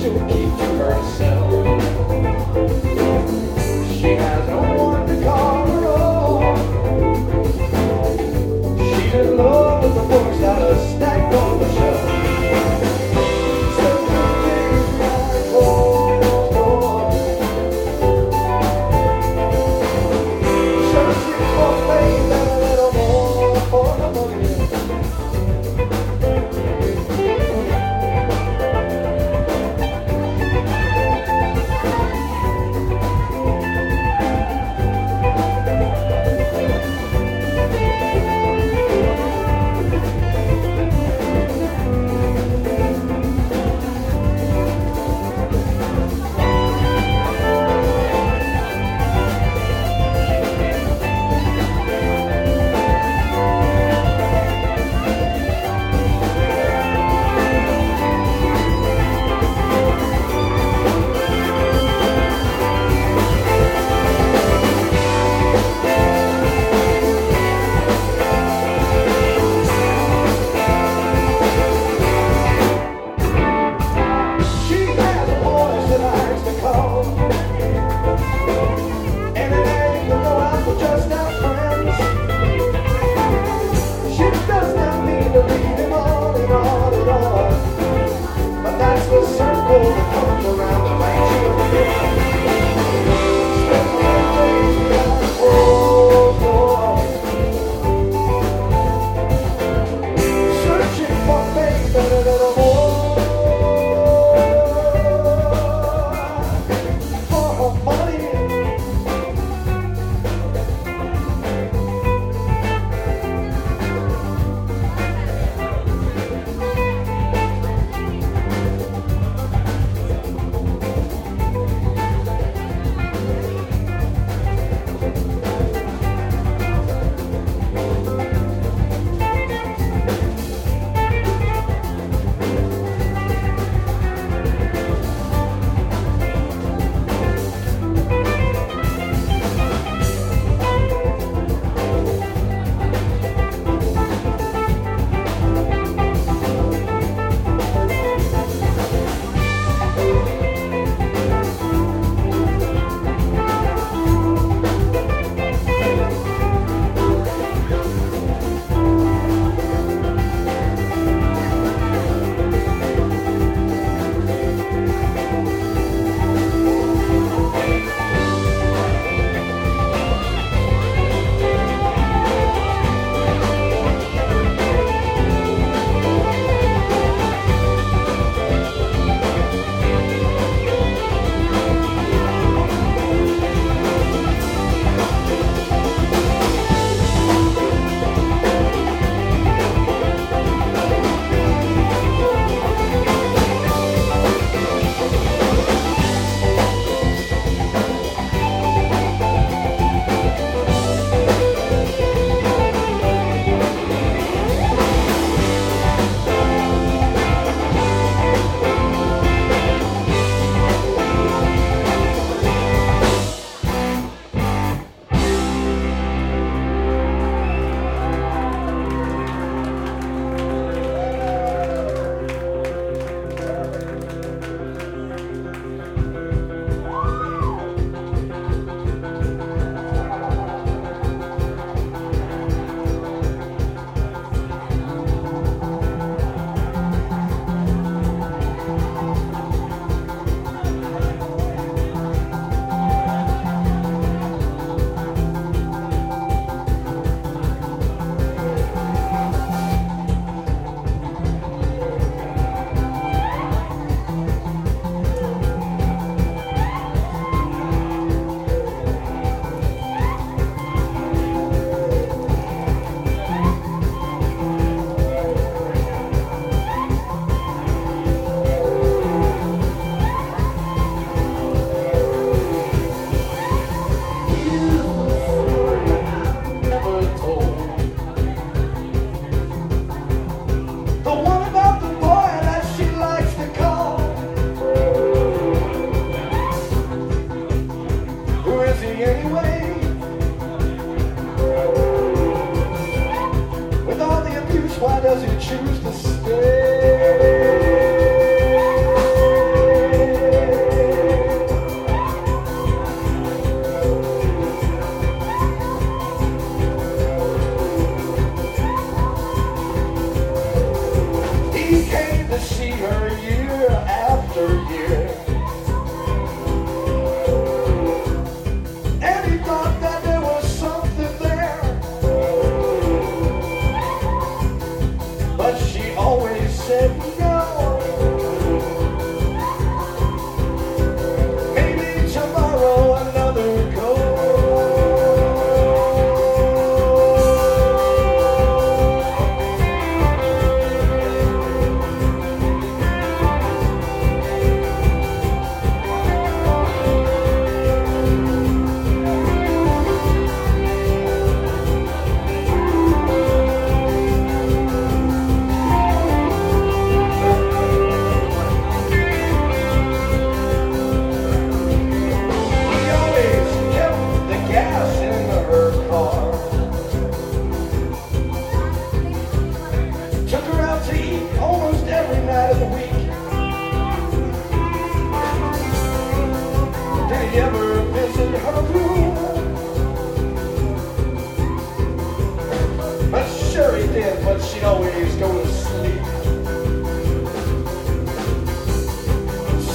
she'll keep to herself. She has no one to call her own. She's in love with the books that are stacked on the shelf.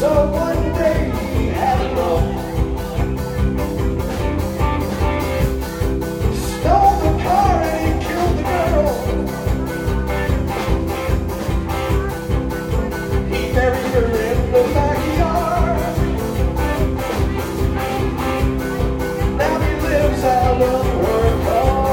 So one day he had enough. Stole the car and he killed the girl. He buried her in the backyard. Now he lives out of her car.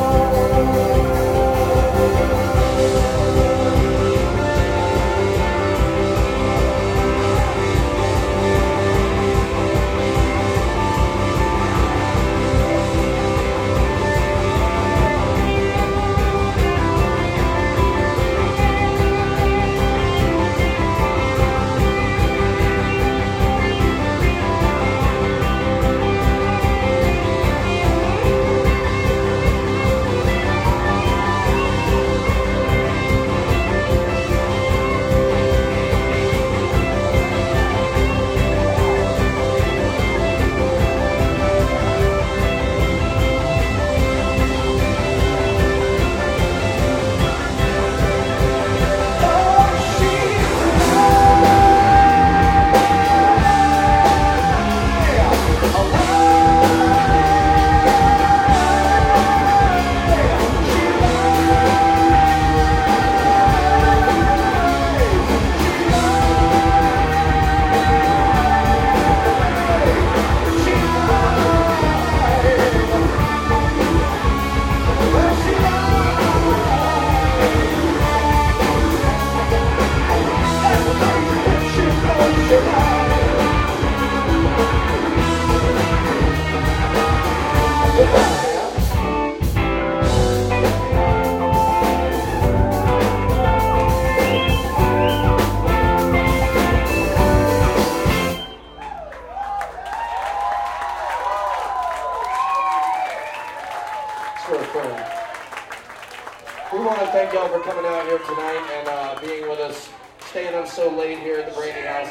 We want to thank y'all for coming out here tonight and being with us, staying up so late here at the Brady House.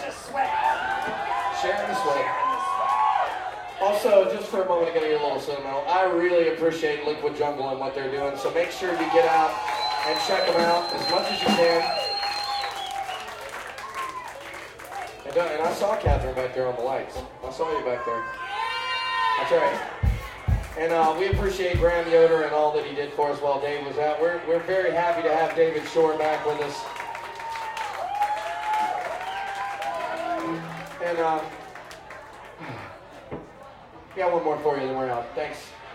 Sharing the sweat. Also, just for a moment, I'm going to get a little sentimental. I really appreciate Liquid Jungle and what they're doing, so make sure you get out and check them out as much as you can. And I saw Catherine back there on the lights. I saw you back there. That's right. And we appreciate Graham Yoder and all that he did for us while Dave was out. We're very happy to have David Shore back with us. And got one more for you, then we're out. Thanks.